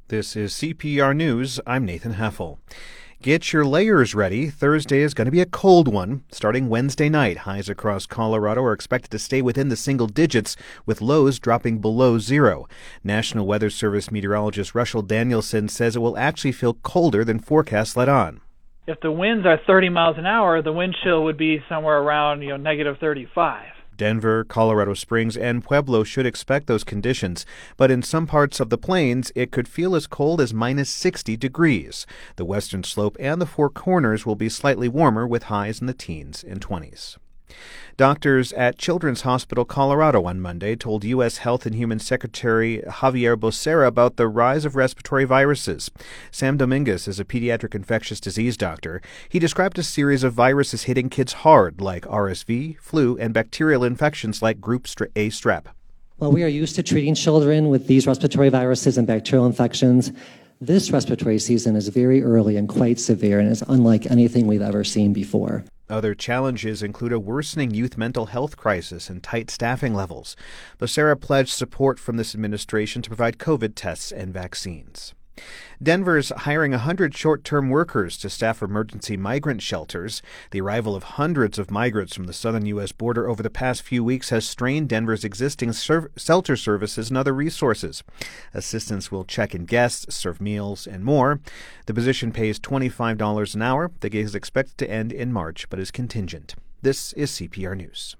This is CPR News. I'm Nathan Heffel. Get your layers ready. Thursday is going to be a cold one. Starting Wednesday night, highs across Colorado are expected to stay within the single digits, with lows dropping below zero. National Weather Service meteorologist Russell Danielson says it will actually feel colder than forecasts let on. If the winds are 30 miles an hour, the wind chill would be somewhere around, negative 35. Denver, Colorado Springs, and Pueblo should expect those conditions, but in some parts of the plains, it could feel as cold as minus 60 degrees. The western slope and the Four Corners will be slightly warmer, with highs in the teens and 20s. Doctors at Children's Hospital Colorado on Monday told U.S. Health and Human Secretary Javier Becerra about the rise of respiratory viruses. Sam Dominguez is a pediatric infectious disease doctor. He described a series of viruses hitting kids hard, like RSV, flu, and bacterial infections like Group A strep. Well, we are used to treating children with these respiratory viruses and bacterial infections. This respiratory season is very early and quite severe and is unlike anything we've ever seen before. Other challenges include a worsening youth mental health crisis and tight staffing levels. Becerra pledged support from this administration to provide COVID tests and vaccines. Denver's hiring 100 short-term workers to staff emergency migrant shelters. The arrival of hundreds of migrants from the southern U.S. border over the past few weeks has strained Denver's existing shelter services and other resources. Assistants will check in guests, serve meals, and more. The position pays $25 an hour. The gig is expected to end in March, but is contingent. This is CPR News.